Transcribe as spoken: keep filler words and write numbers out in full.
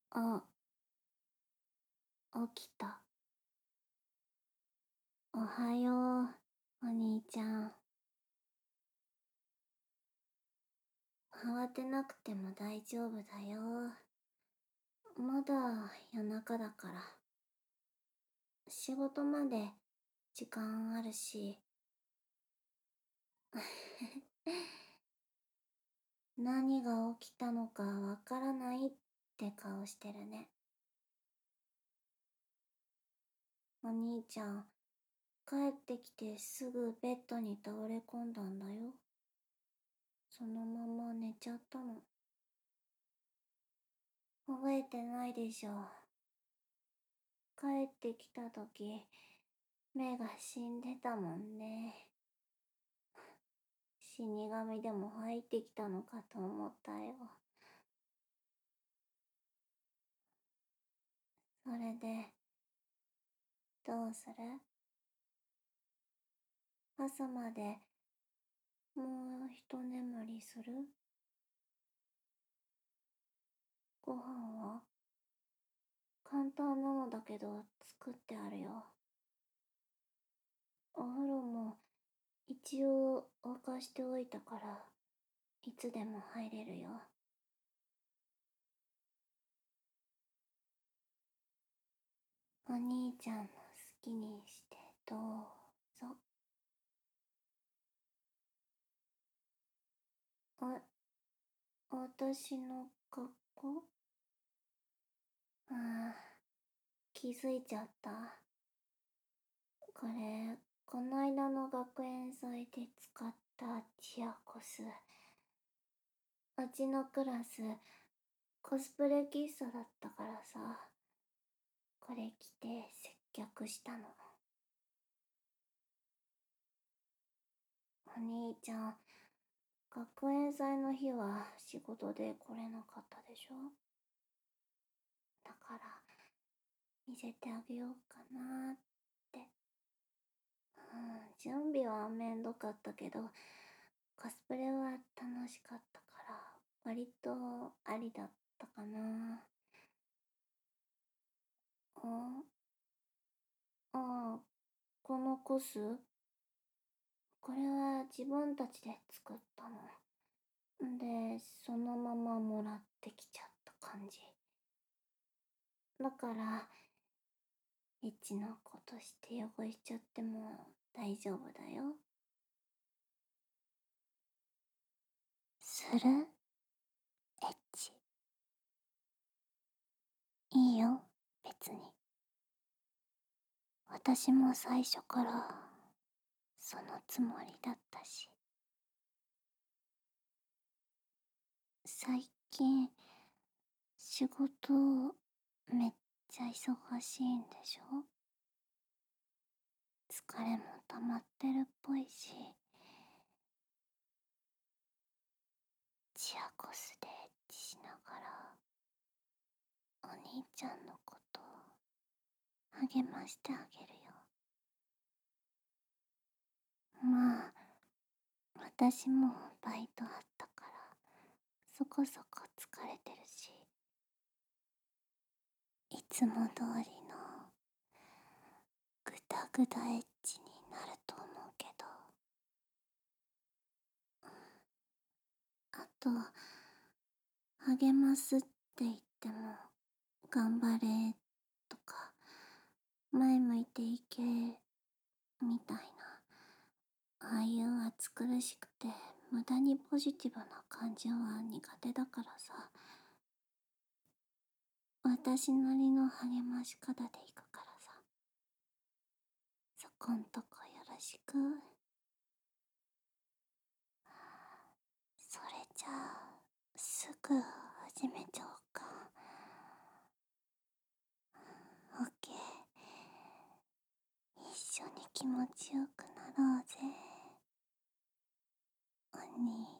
あ、起きた。おはよう、お兄ちゃん。慌てなくても大丈夫だよ。まだ夜中だから。仕事まで時間あるし。何が起きたのかわからないって顔してるね。お兄ちゃん、帰ってきてすぐベッドに倒れ込んだんだよ。そのまま寝ちゃったの。覚えてないでしょ。帰ってきた時、目が死んでたもんね。死神でも入ってきたのかと思ったよ。それで、どうする？朝までもう一眠りする？ご飯は簡単なのだけど作ってあるよ。お風呂も一応沸かしておいたから、いつでも入れるよ。お兄ちゃんの好きにしてどうぞ。あ、私の格好？ああ、気づいちゃった。これ、こないだの学園祭で使ったチアコス。うちのクラス、コスプレ喫茶だったからさ、これ着て接客したの。お兄ちゃん、学園祭の日は仕事で来れなかったでしょ？だから、見せてあげようかなって。うん、準備はめんどかったけど、コスプレは楽しかったから、割とありだったかな。あ、ああ、このコス？これは自分たちで作ったの。で、そのままもらってきちゃった感じ。だから、エッチなことして汚しちゃっても大丈夫だよ。する？エッチ。いいよ、別に。私も最初からそのつもりだったし。最近、仕事めっちゃ忙しいんでしょ？疲れも溜まってるっぽいし、チアコスでエッチしながら、お兄ちゃんのこと励ましてあげるよ。まあ、私もバイトあったから、そこそこ疲れてるし、いつも通りのグダグダエッチになると思うけど、あと、励ますって言っても、頑張れとか、前向いていけ、みたいな、ああいう暑苦しくて無駄にポジティブな感情は苦手だからさ、私なりの励まし方でいくからさ、そこんとこよろしく。それじゃあ、すぐ始めちゃおうか。オッケー。一緒に気持ちよくなろうぜ。お兄